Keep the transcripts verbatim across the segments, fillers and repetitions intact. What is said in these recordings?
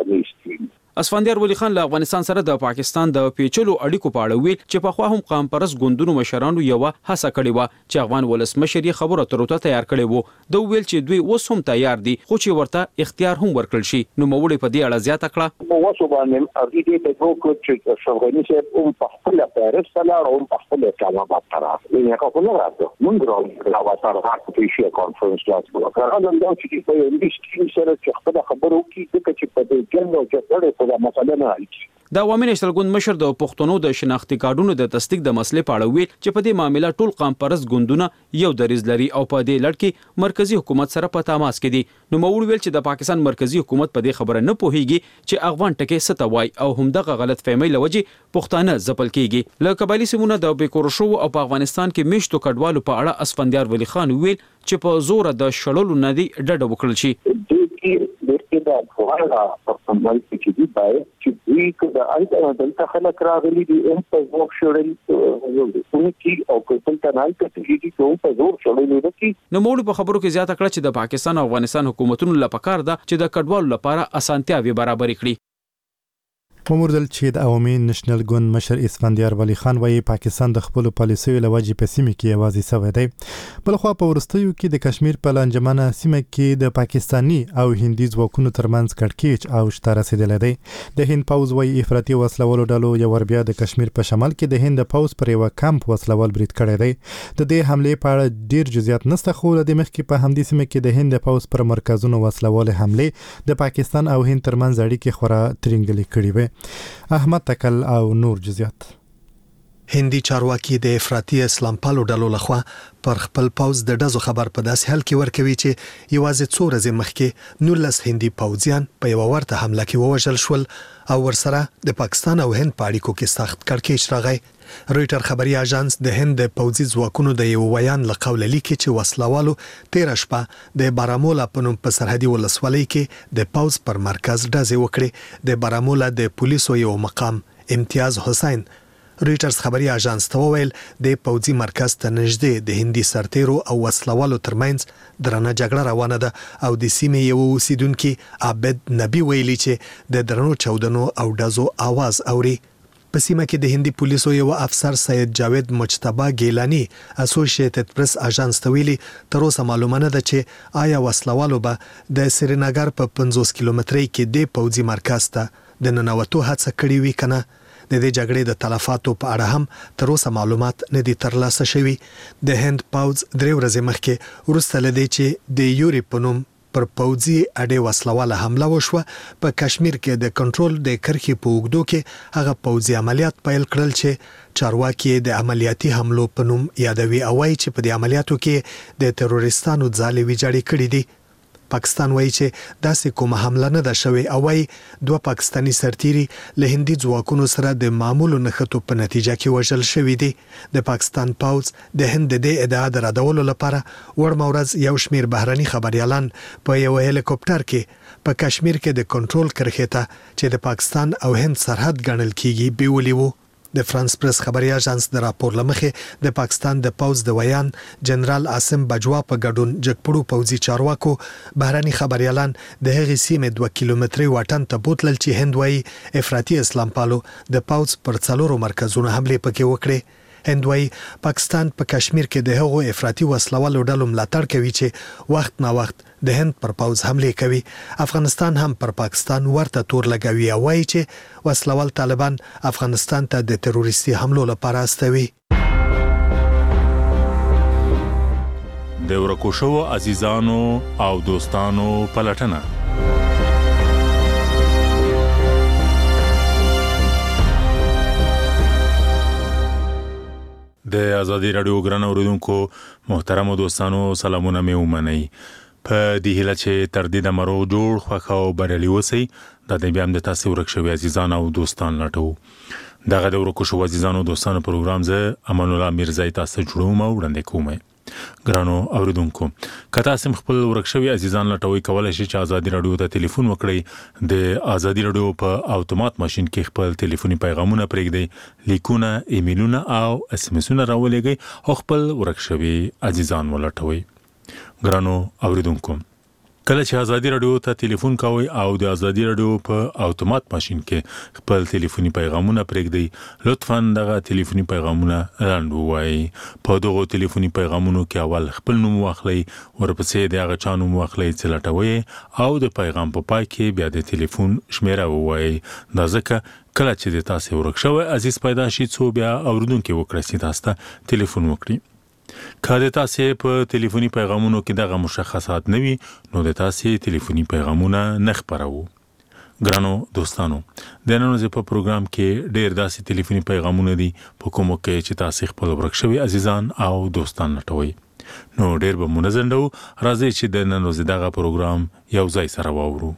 mainstream. اسفندیار ولی خان له افغانستان سره د پاکستان د پیچلو اړیکو په اړه ویل چې په خو هم قام پرس ګوندونو مشرانو یو هڅه کړې و چې افغان ولسمشر یې خبرو اترو ته تیار کړي وو د ویل چې دوی اوس هم تیار دي خو چې ورته اختیار هم ورکړل شي نو موړي په دې اړه زیاته کړه نو واسو باندې ارګي دې په وکړ چې افغاني چې هم په خپل پیرس سره او په خپل اسلام آباد طرف یې هغه نه راځي مونږ راو لا واتار هغه په شي کانفرنس لاس وکړه هغه دا چې په انګلیسي سره چې خپل خبرو کې چې په دې جنو چې په مسله نه د عوامي نېشنل ګوند مشر د پښتنو د شناختی کارډونو د تصدیق د مسلې په اړه ویل چې په دې معاملې ټول قام پرست ګوندونه یو دریز لري او په دې لړ کې مرکزی حکومت سره په تماس کې دي نو موړ ویل چې د پاکستان مرکزی حکومت په دې خبره نه پوهیږي چې افغان ټکی ستوي او همدغه غلط فهمي لوجي پښتانه ځپل کیږي له قبایلی سیمونو د بیکور شو او په افغانستان کې میشتو کډوالو په اړه اسفندیار ولی خان ویل چې په زور د شړلو ندي ډډه وکړل شي دا فواره په سمبال کې دي باید چې دوی کله اېدا دلته خلک راغلي دي هم په زور شړل کوي او په تنال کې چې دوی په زور شړل دي نو موږ په خبرو کې زیاته کړه چې د پاکستان او افغانستان حکومتونو لپاره کار ده چې د کډوالو لپاره اسانتیاوي برابر کړي ومردل چې د عوامي نېشنل ګوند مشر اسفندیار ولی خان وايي پاکستان د خپل پالیسیو لوجې په سیمه کې یوازې سوی دی بل خو په ورستیو کې د کشمیر په لنجمنه سیمه کې د پاکستانی او هندي ځواکونو ترمنځ کړکېچ او شته رسیدلی دی د هند پوز وايي افراطي وسلوالو ډلو یو ور بیا د کشمیر په شمال کې د هند پوز پر یو کمپ وسلوال برید کړی دی د دې حمله په اړه ډیر جزئیات نشته خو د مخکې په همدې سیمه کې د هند پوز پر مرکزونو وسلوال حمله د پاکستان او هند ترمنځ اړیکې خورا ترنګلې کړې وي احمد تکل او نور جزئیات هندي چارواکي د افراطي اسلام پالو ډلو لخوا پر خپل پوز د ډزو خبر په داسې حال کې ورکوي چې یوازې څو ورځې مخکې نولس هندي پوځیان په یو ورته حمله کې ووژل شول او ورسره د پاکستان او هند په اړیکو کې سخت کړکېچ راغی رويټر خبري اژانس د هند پوځي ځواکونو د یو ویان لقول لیکي چې وسلوالو تیر شپه د بارامولا په نوم په سرحدي ولسوالۍ کې د پوز پر مرکز ډزې وکړې د بارامولا د پولیسو یو مقام امتیاز حسین رويټرز خبري اژانس ته وویل د پوځي مرکز ته نږدې د هندي سرتیرو او وسلوالو ترمنځ درنه جګړه روانه ده او د سیمې یو اوسیدونکو عبد نبی ویلي چې د درنو چودنو او ډزو आवाज اوري په سیمه کې د هندي پولیسو یو افسر سید جاوید مجتبی ګیلانی اسوسییټډ پریس اژانس ته ویلي تر اوسه معلومه نه ده چې آیا وسلوالو به د سرینګر په پنځوس کیلومترۍ کې د پوځي مرکز ته د ننوتو هڅه کړې وي کنه د دې جګړې د تلفاتو په اړه هم تر اوسه معلومات نه دي ترلاسه شوي د هند پوځ درې ورځې مخکې وروسته لدی چې د یوري په نوم پر پوځي اډې وسلواله حمله وشوه په کشمیر کې د کنټرول د کرخي په وګدو کې هغه پوځي عملیات پیل کړل چې چارواکي د عملیاتي حملو په نوم یادوي او وايي چې په دې عملیاتو کې د تروریستانو ځالې ویجاړې کړې دي پاکستان وایي چې داسې کومه حمله نه ده شوې او وايي دوه پاکستانی سرتیري له هندي ځواکونو سره د معمولو نښتو په نتیجه کې وژل شوي دي د پاکستان پوځ د هند د ادعا د ردولو لپاره وړمه ورځ یو شمیر بهرني خبريالان په یو هلیکوپټر کې په کشمیر کې د کنټرول کرښې ته چې د پاکستان او هند سرحد ګڼل کیږي بیولي وو د فرانس پریس خبري اژانس د راپور لمخې د پاکستان د پوځ د ویان جنرال عاصم بجوا په ګډون جګپړو پوځي چارواکو بهرني خبريالان د هغې سیمې دوه کیلومتري واټن ته بوتلل چې هند وايي افراطي اسلام پالو د پوځ پر څلورو مرکزونو حمله پکې وکړي هند وايي پاکستان په کشمیر کې د هغو افراطي وسلوالو ډلو ملاتړ کوي چې وخت نا وخت د هند پر پوځ حمله کوي افغانستان هم پر پاکستان ورته تور لګوي او وايي چې وسلوال طالبان افغانستان ته د تروریستي حملو لپاره استوي د ورکو شو عزیزانو او دوستانو پلټنه د ازادي رادیو ګران اوریدونکو محترم دوستانو سلامونه مې ومنئ په دې هیله چې تر دې د مرو جوړ خوښ او بریالي اوسئ دا د بیا هم د تاسو ورک شوي عزیزان او دوستان لټو دغه د ورکو شو عزیزانو دوستانو پروګرام زه امان الله میرزای تاسو جوړوم او وړاندې کوم ګرانو اوریدونکو کته سم خپل ورک شوي عزیزان لټوي کولای شي چې ازادي رادیو ته ټلیفون وکړئ د ازادي رادیو په اتومات ماشين کې خپل ټلیفوني پیغامونه پرېږدئ لیکونه ایمیلونه او اس ام اسونه راولېږئ او خپل ورک شوي عزیزان ولټوي ګرانو اوریدونکو کله چې ازادي رادیو ته ټلیفون کوئ او د ازادي رادیو په اتومات ماشين کې خپل ټلیفوني پیغامونه پرېږدئ لطفاً دغه ټلیفوني پیغامونه لاند ووایئ. په دغه ټلیفوني پیغامونو کې اول خپل نوم واخلئ، ورپسې د هغه چا نوم واخلئ چې لټوئ او د پیغام په پای کې بیا د ټلیفون شمیره ووایئ. دا ځکه کله چې د تاسو ورک شوی عزیز پیدا شي څو بیا اوریدونکو وکړي چې تاسو ته ټلیفون وکړي. کله تاسو په ټلیفوني پیغامونو کې دغه مشخصات نه وي نو د تاسو ټلیفوني پیغامونه نه خبرو. ګرانو دوستانو، د نن ورځې په پروګرام کې ډېر داسې ټلیفوني پیغامونه دي په کومو کې چې تاسو خپل ورک شوی عزیزان او دوستان لټوي. نو ډېر به منظم دو راځي چې د نن ورځې دغه پروګرام یو ځای سره واورو.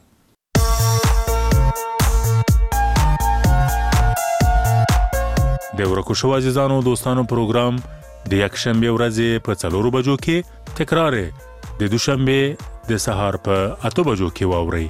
د ورکو شو عزیزانو دوستانو پروګرام د یک شنبه ورځې په څلورو بجو کې تکرار د دوشنبه د سهار په اته بجو کې واوري.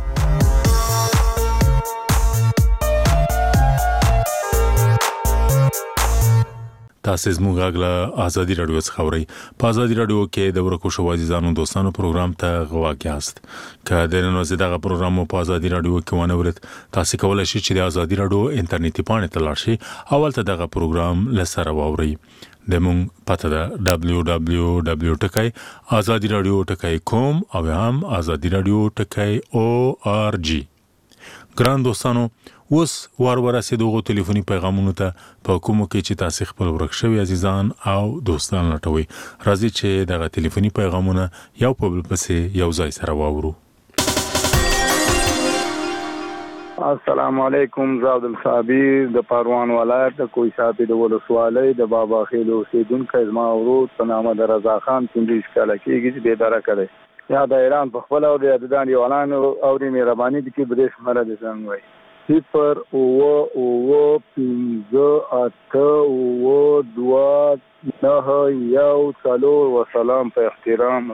تاسو زموږ غږ ازادي رادیو څخه اورئ. په ازادي رادیو کې د ورکو شو عزیزانو دوستانو پروګرام ته غواړئ یاست. که د نن ورځې دغه پروګرام په ازادي رادیو کې ونه ورت تاسو کولای شئ چې د ازادي رادیو انټرنیټي پاڼې ته لاړ شئ او ولته دغه پروګرام لسره واورئ. د مونږ پته ده دبلیو دبلیو دبلیو ټکی ازادي رادیو ټکی کوم او هم ازادي رادیو ټکی او ار جی. ګران دوستانو، اوس وار ورسېدو ټلیفوني پیغامونو ته په کومو کې چې تاسو خپل ورک شوی عزیزان او دوستان لټوي. راځي چې دغه ټلیفوني پیغامونه یو په بل پسې یو ځای سره واورو. السلام علیکم. زاود الصابی د پروان ولایت د کوی صاحب د ولسوالۍ د بابا خیل اوسیدونکو زما ورود په نامه د رضا خان پنځه کاله کېږي چې بیداره کړي یا د ایران په خپل او د عددان یوالان او د مهرباني د کې بده شماره د څنګه وای صفر او او پنځه اته او دوه نه یو څلور وسلام په احترام.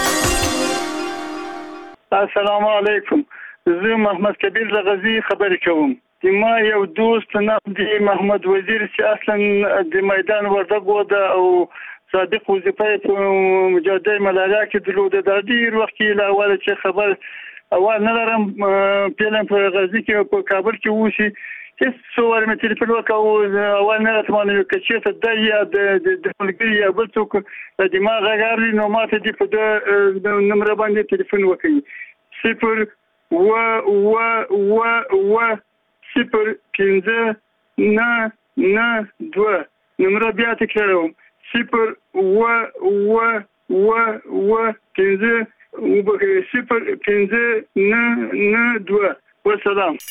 السلام علیکم. زه محمد کبیر زغزی خبرې کوم. د ما یو دوست نام دی محمد وزیر چې اصلا د میدان وردګ و ده او صادق وظیفه په مجاهده ملاله کې درلوده. د ډېر وخت کې له اوله چې خبر اول نه لرم پیلم په غزني کې په کابل کې اوسي هیڅ څو واره مې تلیفون وکړ اول نه راته معلومه که چېرته دی یا د ملګري یا بل څوک د دماغ غږ اوري نو ماته دې په ده نمره باندې تلیفون وکړي. صفر و و و و صفر پنځه نه نه دوه نمره بیا تکراروم. صفر و و و و پنځه صفر پنځه نه نه دوه. والسلام.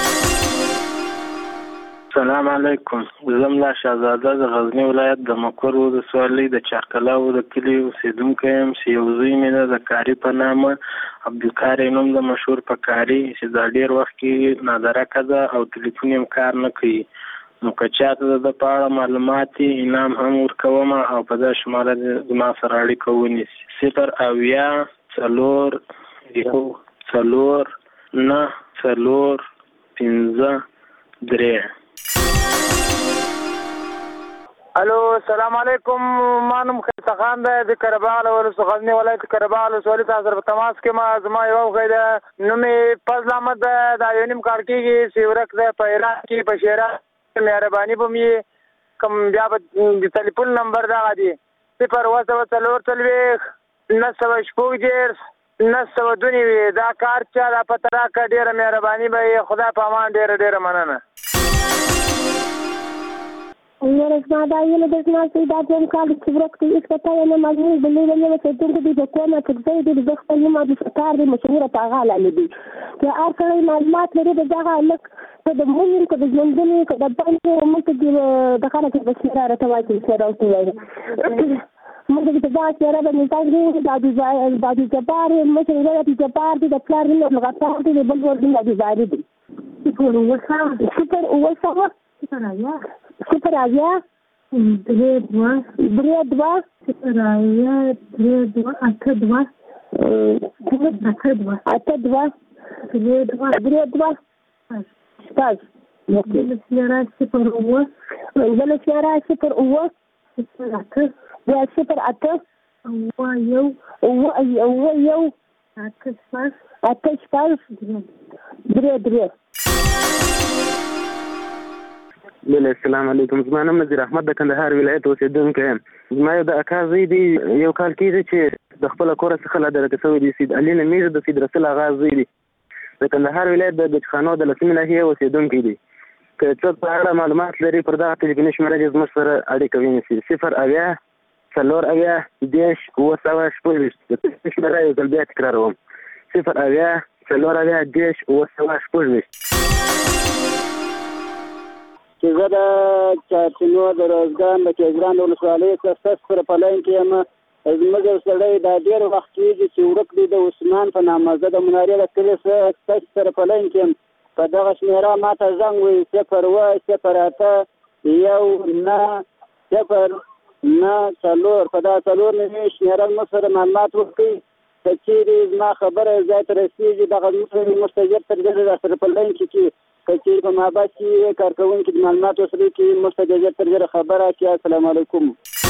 السلام علیکم. زم لا شهزاده د غزنی ولایت د مقر ولسوالۍ د چارکلاو د کلي اوسیدونکی یم چې یو زوی مې د کاري په نامه عبدالکاري نوم د مشهور په کاري چې دا ډېر وخت کې نادرکه ده او ټلیفون یې کار نه کوي. نو که چاته د په اړه معلومات انعام هم ورکوم او په دا شماره زما سره اړیکه ونیسي. صفر اویا څلور یو څلور نه څلور پنځه درې. الو السلام علیکم. ما نوم خیسه خان دی د کرباغ له غزني ولایت کرباغ ولسوالۍ ته سره په تماس کې ما زما یو غږ دی نوم یې فضل احمد دی. دا یو نیم کال کېږي چې ورک دی په ایران کې په شیراز مهرباني به مې کوم بیا به د ټلیفون نمبر دغه دی صفر اوه سوه څلور څلوېښت نهه سوه شپږ دېرش نهه سوه دوه نوي. دا کار چا دا پته راکړه ډېره مهرباني به یې خدای په امان. ډېره ډېره مننه. ورسما دا یله د اسما سیدا ټیم کال چې ورکته اس پتا یې نه مګنی بلې بلې چې ټول دې په کومه کې دې د خپل نوم د ستار دې مشهور په غاله لدی چې هر کله معلومات لري د ځای لک ته د مونږ کو د ژوندونی کو د باندې موږ کې د خلک په سره راته وایي چې راوته وایي موږ د ځای سره د مثال دی د ځای د جبار مشه د جبار د پلان نه لغتار دې بل ور دې د ځای دې سپور وسه سپر وسه سپر صفر اویا درې دوه درې دوه صفر اویا درې دوه اته دوه اته دوه اته دوه درې دوه درې دوه شپږ. بل سیاره صفر اوه بل سیاره صفر اوه صفر اته بیا صفر اته اوه یو اوه اوه یو اته شپږ اته شپږ درې درې. بله السلام علیکم. زما نوم نذیر احمد د کندهار ولایت اوسېدونکی یم. زما یو د اکا زوی دی، یو کال کېږي چې د خپله کوره څخه لادرکه شوی دی. سید علي نومېږي، د سید رسول اغا زوی دی. د کندهار ولایت د بچخانو د لسمې ناحیې اوسېدونکی دی. که څوک په اړه معلومات لري پر دغه ټلیفوني شمېره دې زموږ سره اړیکه ونیسي. صفر اویا څلور اویا دېرش اووه سوه شپږ ویشت. د ټلیفون شمېره یو ځل بیا تکراروم: صفر اویا څلور اویا دېرش اووه سوه شپږ ویشت. چې زه د چارسینو د روزګان د کېزران د ولسوالۍ څخه ستاسو سره په لاین کې یم. زموږ یو سړی دا ډېر وخت کېږي چې ورک دی، د عثمان په نامه. زه د منارې د کلي څخه ستاسو سره په لاین کې یم. په دغه شمېره ما ته زنګ ووایي: صفر اووه صفر اته یو نهه صفر نهه څلور. په دغه څلور نوي شمېره موږ سره معلومات ورکوي. که چېرې زما خبره ځای ته رسېږي، دغه موږ ته ژر تر ژره را سره په لاین کې کړي. که چېرې په مابعد کې کارکوونکي د معلوماتو سره کې موږ ته ژر تر ژره خبره کړي. السلام علیکم.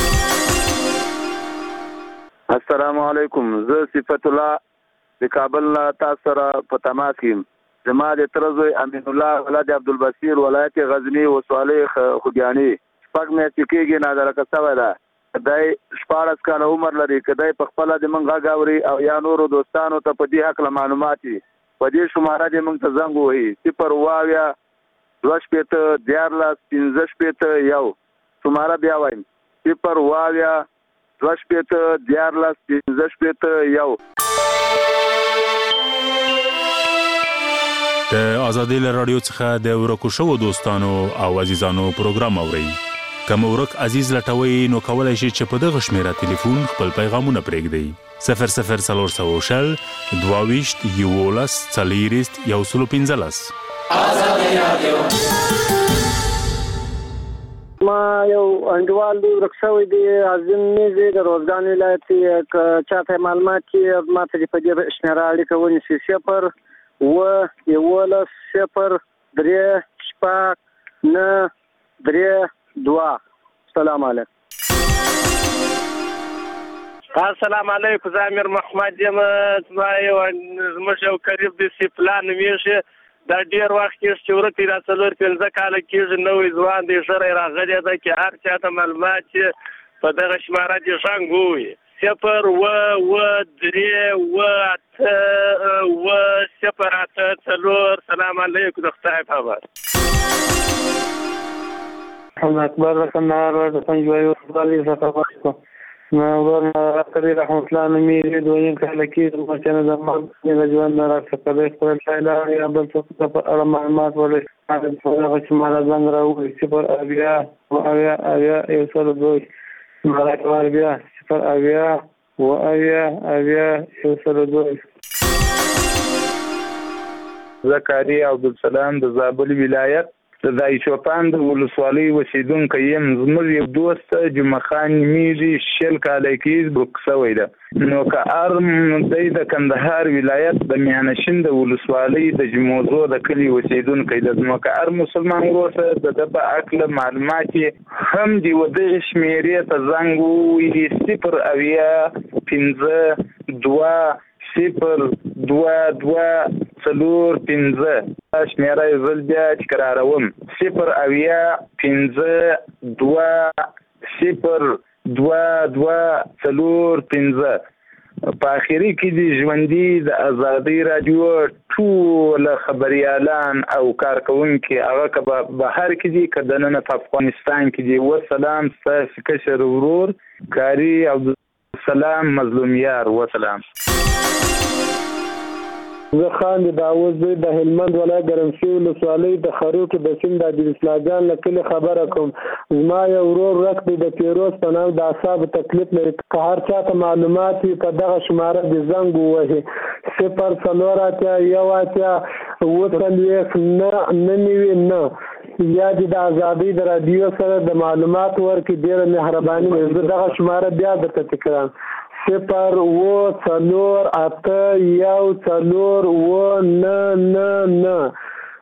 السلام علیکم. زه صفت الله د کابل نه تاسو سره په تماس کې یم. زما د تره زوی امین الله ولد عبدالبصیر ولایت غزني ولسوالۍ خوږیاڼي شپږ میاشتې کېږي نادرکه شوی ده. دی شپاړس کاله عمر لري. که دی په خپله د موږ غږ اوري او یا نورو دوستانو ته په دې هکله معلومات وي، په دې شماره دې موږ ته زنګ ووهي: صفر اووه اویا دوه شپېته دیارلس پنځه شپېته یو. شماره بیا وایم: صفر اووه اویا دوه شپېته دیارلس پنځه شپېته یو. د ازادۍ له راډیو څخه د ورکو شوو دوستانو او عزیزانو پروګرام اورئ. که مو ورک عزیز لټوئ نو کولی شئ چې په دغه شمېره تلیفون خپل پیغامونه پرېږدئ: صفر صفر څلور سوه شل دوه ویشت یولس څلېرویشت یو سل پنځلس. ازادۍ راډیو. ما یو انډیوال دی، ورک شوی دی، عظیم میزې د روزګان ولایت. که چاته معلومات کې ما ته په دې شمېره اړیکه ونیسي: صفر اووه یولس صفر درې شپږ نهه درې دوه. السلام علیکم. السلام علیکم. زه امیر محمد یم. زما یو زموږ یو قریب دی سیفلا نومېږي. دا ډېر وخت کېږي چې ورک دی، دا څلور پنځه کاله کېږي. نوی ځوان دی، ژر یې راغلی ده چې هر چا ته معلومات چې په دغه شماره دې زنګ ووهي: صفر اووه اووه درې اووه اته اووه صفر اته څلور. سلام علیکم. د خدای په امان. محمد اکبر د کندهار د پنجوایي ولسوالۍ څخه پښتو. زما ورور راکړي رحمت الله نومېږي، دویم کاله کېږي. زما چې نه د مرګ د ژوند نه راڅخه دی، خپل شاعران یا بل څوک ته په اړه معلومات ولري. هغه چې ما له زنګ راووایي: صفر اویا اویا اویا یو سل دوه. شماره بیا: صفر اویا اوه اویا اویا یو سل دوه. زه قاري عبدالسلام د زابل ولایت د دایچوپان د ولسوالۍ اوسېدونکی یم. زموږ یو دوست جمعه خان نومېږي، شل کاله کېږي ورک شوی ده. نو که هر دی د کندهار ولایت د میانشین د ولسوالۍ د جموزو د کلي اوسېدونکی ده. نو که هر مسلمان ورور سره د ده په هکله معلومات یې هم د یوه دغې شمېرې ته زنګ ووهي: صفر اویا پنځه دوه صفر دوه دوه څلور پنځه. شمېره یې زل بیا تکراروم: صفر اویا پنځه دوه صفر دوه دوه څلور پنځه. په اخري کې د ژوندي د ازادۍ راډیو ټول خبریالان او کارکوونکي، هغه که په بهر کې دي که دننه په افغانستان کې دي. وسلام. ستاسې کشر ورور قاري عبدالسلام مظلومیار. وسلام. زه خان د داوود زوی د هلمند ولایت ګرمسیر ولسوالۍ د خروټو د سیند د عبدالاسلام جان له کلي خبره کوم. زما یو ورور ورک دی د پیروز په نام، د اعصابو تکلیف لري. که هر چا ته معلومات وي په دغه شماره د زنګ ووهي: صفر څلور اتیا یو اتیا اووه څلوېښت نه نه نوي نه. یا دې د ازادۍ د راډیو سره د معلومات ورکړي. ډېره مهرباني وي. زه دغه شماره بیا درته تکراروم: صفر اووه څلور اته یو څلور اووه نه نه نه.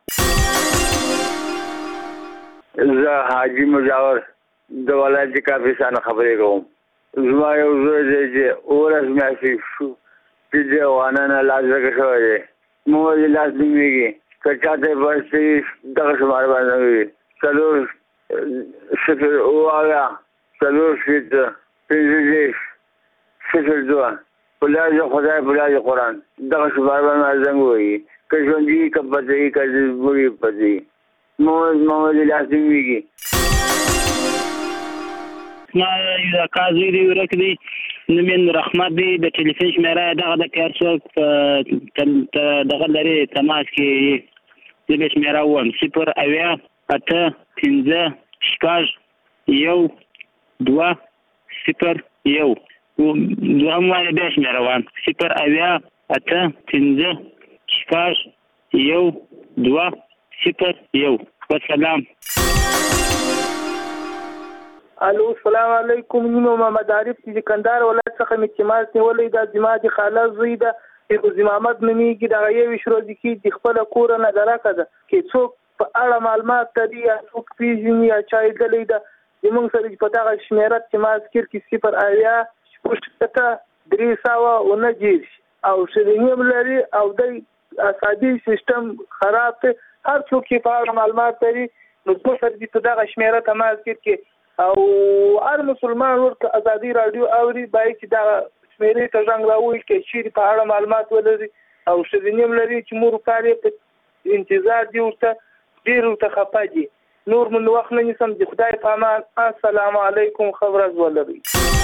زه حاجي مجاور د ولایت کافي سانه خبرې کوم. زما یو زوی دی چې اوولس میاشتې شو چې د افغانانو لاس ورکړی شوی دی موږ د لاس نومېږي که چاته یې بس دغه شمار باندې وي څلور صفر اوه اویا څلور شپېته پنځه دېرش صفر دوه په لاس د خدای په لاس د قرآن دغه شمار باندې زنګ ووهي که ژوندي که پته وي که مړي پته وي موږ موږ د لاس نومېږي ما یو اکا زوی دی ورک دی نوم یې نور احمد دی د ټلیفون شمېره یې دغه ده که هر څوک دغه لري تماس کې زه به شمېره ووایم صفر اویا اته پنځه شپږ یو دوه صفر یو دوهم وارې بیا شمېره وایم صفر اویا اته پنځه شپږ یو دوه صفر یو والسلام. الو السلام علیکم نو محمد عارف چې کندهار ولایت څخه مې تماس نیولې د زما د خاله زوی ده چې زمامت نومېږي دغه یویشت ورځې کې د خپله کوره نه درکه ده چې څوک په اړه معلومات لري یا څوک پېژني یا چا لیدلی ده زموږ سره چې په دغه شمېره تماس کې صفر اویا شپږ شپېته درې سوه اووه دېرش او شرینیم لري او د عصبي سیستم خراب دی هر څوک چې په اړه معلومات لري نو زموږ سره چې په دغه شمېره تماس کې او هر مسلمان ورته ازادي رادیو اوري باید چې دا شمېرې ته زنګ راووایي چې چیرې په اړه معلومات ولري او ښځینیم لري چې مور کار یې په انتظار دي ورته ډېر ورته خفه دي نور من وخت نه نیسم د خدای په امان السلام علیکم ښه ورځ ولرئ.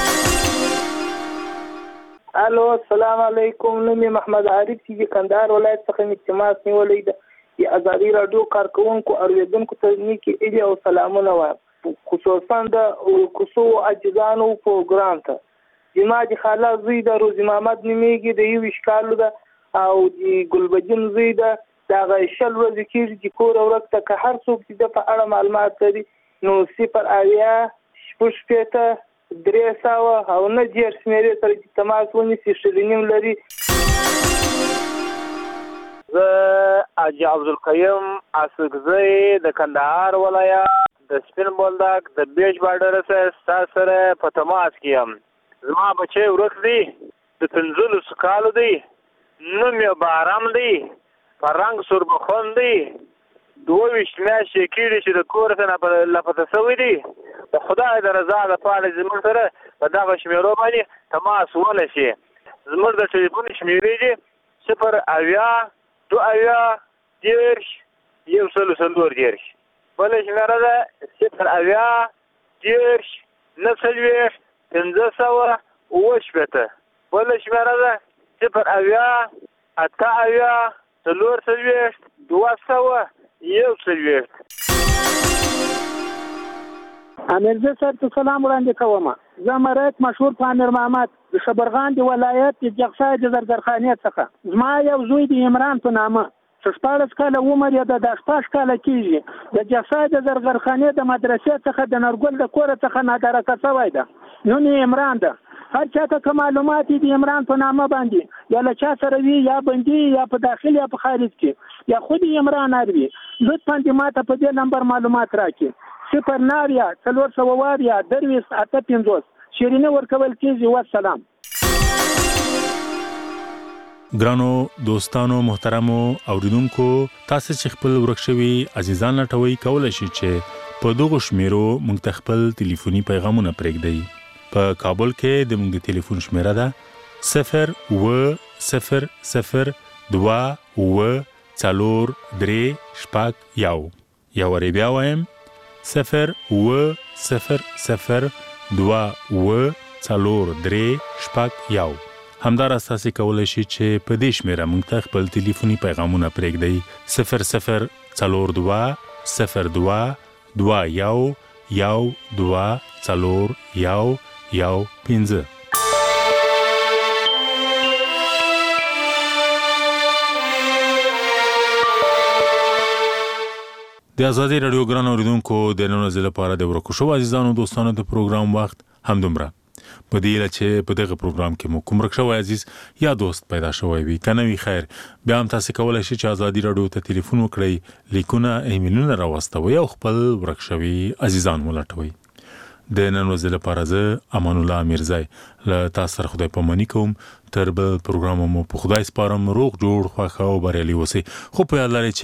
الو السلام علیکم نوم مې محمد عارف چې کندهار ولایت څخه مې تماس نیولی ده د ازادي رادیو کارکوونکو اورېدونکو ته نیکې ایلې او سلامونه وایم خصوصا د کوڅو عاجزانو پروګرام ته زما د خاله زوی د روزي محمد نومېږي د یویشت کالو ده او د ګلبدین زوی ده د هغه شل ورځې کېږي چې کوره ورک ته که هر څوک چې د په اړه معلومات لري نو صفر اویا شپږ شپېته درې سوه او نه دېرش شمېرې سره چې تماس ونیسي شرینیم لري. زه حاجي عبدالقیوم اسکزی د کندهار ولایت د سپین بولدک د بیج بارډر سره ستاسو سره په تماس کې یم. زما بچی ورک دی د پنځلسو کالو دی نوم یې بارام دی په رنګ سوربخون دی دوه ویشت میاشتې کېږي چې د کور څخه لاپته شوی دی د خدای د رضا لپاره زموږ سره په دغه شمېرو باندې تماس ونیسي. زموږ د ټلیفون شمېرې دي صفر اویا دوه اویا دېرش یو سل څلور دېرش بله شمېره ده صفر اویا دېرش نهه څلوېښت پنځه سوه اووه شپېته بله شمېره ده صفر اویا اته اویا څلور څلوېښت دوه سوه یو څلوېښت. امیرزه صاحب ته سلام وړاندې کوم. زه مرایت مشهور په امیر محمد د شبرغان د ولایت د جغسای د زرګرخانې څخه زما یو زوی د عمران په نامه شپاړس کاله عمر یې د شپږ کاله کېږي د جغسای د زرګرخانې د مدرسې څخه د نورګل د کوره څخه نادرکه شوی ده نوم یې عمران ده. هر چاته که معلومات د عمران په نامه باندې یا له چا سره وي یا بندي یا په داخل یا په خارج کې یا خود عمران اروي لطفا دې ماته په دې نمبر معلومات راکړي صفر ناویا څلور سوه واویا درویشت اته پنځوس شیرینه ورکول کېږي. والسلام. ګرانو دوستانو محترمو اوریدونکو تاسو چې خپل ورک شوي عزیزان لټوي کولای شئ چې په دغه شمیرو موږ ته خپل ټلیفوني پیغامونه پرېږدئ. په کابل کې د موږ د ټلیفون شمیره ده صفر اوه صفر صفر دوه اوه څلور درې شپږ یو یا وری بیا وایم صفر اوه صفر صفر دوه اوه څلور درې شپږ یو. همداراز تاسو کولای شئ چې په دې شمیره موږ ته خپل ټلیفوني پیغامونه پرېږدئ صفر صفر څلور دوه صفر دوه دوه یو یو دوه څلور یو یو پنځه. د ازادي رادیو ګران اوریدونکو د نن ورځې لپاره د ورکو شو عزیزانو دوستانو د پروګرام وخت همدومره. په دې لاره چې په دغه پروګرام کې مو کوم ورک شوی عزیز یا دوست پیدا شوی وي کنه وی خیر بیا هم تاسو کولای شئ چې ازادي رادیو ته ټلیفون وکړئ لیکونه ایمیلونه راوستوي او خپل ورک شوی عزیزان ولټوي. د نن ورځې لپاره زه امان الله میرزای له تاسو سره خدای پاماني کوم تر بل پروګرام مو په خدای سپارم روغ جوړ خوښ او بریالي اوسئ خو په یاد لرئ